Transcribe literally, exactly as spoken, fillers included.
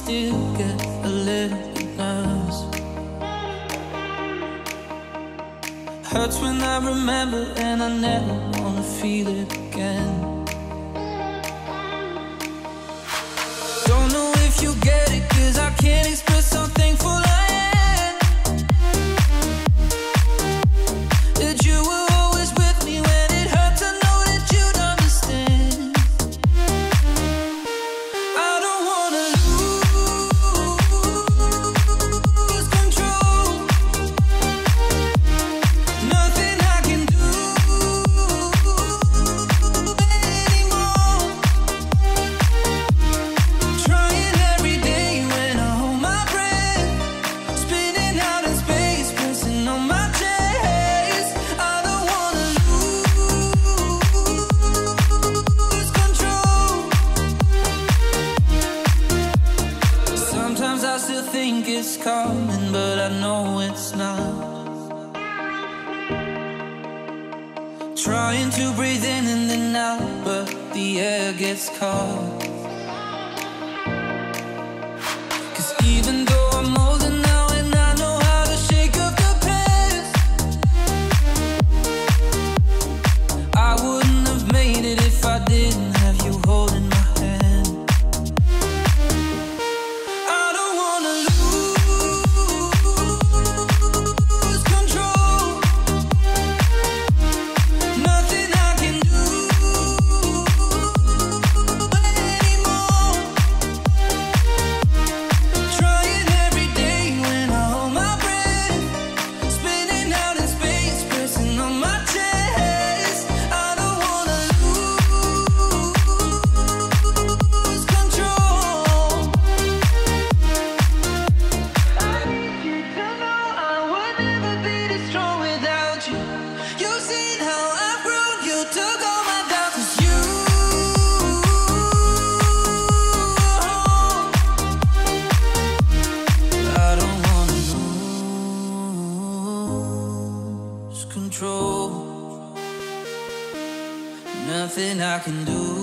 still get a little bit nervous. Hurts when I remember and I never wanna feel it again. Don't know if you get it, cause I can't express how thankful I am that you were always with me when it hurts. I know that you'd understand. I don't wanna lose control. Nothing I can do anymore. Trying every day when I hold my breath, spinning out in space, pressing on my chest. I don't wanna lose control. Sometimes I still think it's coming, but I know it's not. Trying to breathe in and then out, but the air gets caught. Cause even though I'm older now and I know how to shake up the past, I wouldn't have made it if I didn't have you holding my hand. I don't wanna lose control. Nothing I can do anymore. Trying every day when I hold my breath, spinning out in space, pressing on my chest. I don't wanna lose control. I need you to know I would never be this strong without you. You've seen how I've grown, you took all my doubts. 'Cause you, I don't wanna lose control. Nothing I can do